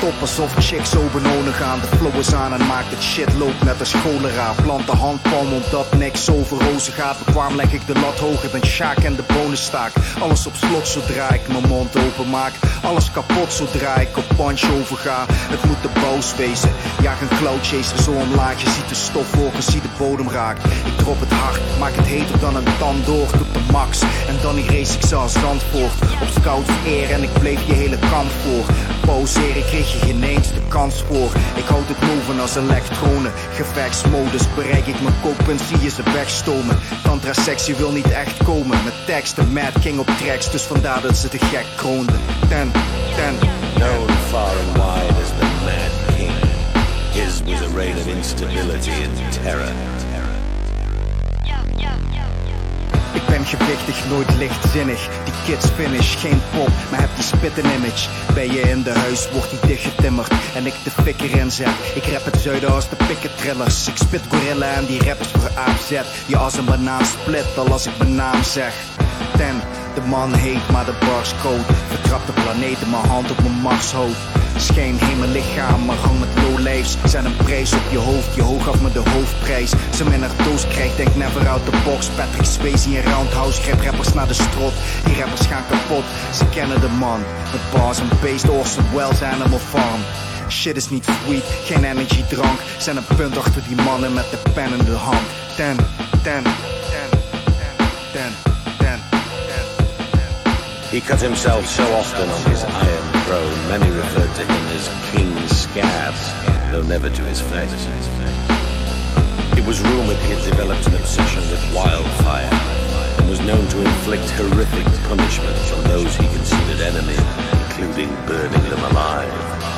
stop alsof chicks zo benonen gaan. De flow is aan en maakt het shit loopt net als cholera. Plant de handpalm omdat niks over rozen gaat. Bekwaam leg ik de lat hoger dan Sjaak en de bonenstaak. Alles op slot zodra ik mijn mond open maak. Alles kapot zodra ik op punch overga. Het moet de boos wezen. Jaag een cloud chaser zo omlaag. Je ziet de stofwolken, zie de bodem raakt. Ik drop het hard, maak het heter dan een tandoor. Tot de max en dan die race ik ze als Zandvoort. Op scout eer en ik bleef je hele kamp voor. Pauzeren kreeg je geen eens de kans voor. Ik houd het moven als elektronen. Gevechtsmodus bereik ik mijn kookpunt, zie je ze wegstomen. Tantra sectie wil niet echt komen. Met teksten, Mad King op tracks, dus vandaar dat ze te gek kroonden. Ten. Known far and wide as the Mad King. His was a reign of instability and terror. Ik ben gewichtig, nooit lichtzinnig. Die kids finish, geen pop, maar heb die spitten image. Ben je in de huis, wordt die dichtgetimmerd en ik de fik erin zet. Ik rap het zuiden als de pikketrillers. Ik spit gorilla en die rappers voor AFZ. Je als een banaan split, al als ik mijn naam zeg. De man heet, maar de bars code. Vertrap de planeten, mijn hand op mijn Marshoofd. Schijn heen mijn lichaam, maar hang met lowlives. Zijn een prijs op je hoofd, je hoog af met de hoofdprijs. Ze min naar doos krijgt, denk never out the box. Patrick Swayze in Roundhouse, grijp rappers naar de strot. Die rappers gaan kapot, ze kennen de man. Met bars en bass, Orson Welles, Animal Farm. Shit is niet sweet, geen energy drank. Zijn een punt achter die mannen met de pen in de hand. Ten. He cut himself so often on his iron throne, many referred to him as King Scab, though never to his face. It was rumoured he had developed an obsession with wildfire, and was known to inflict horrific punishments on those he considered enemy, including burning them alive.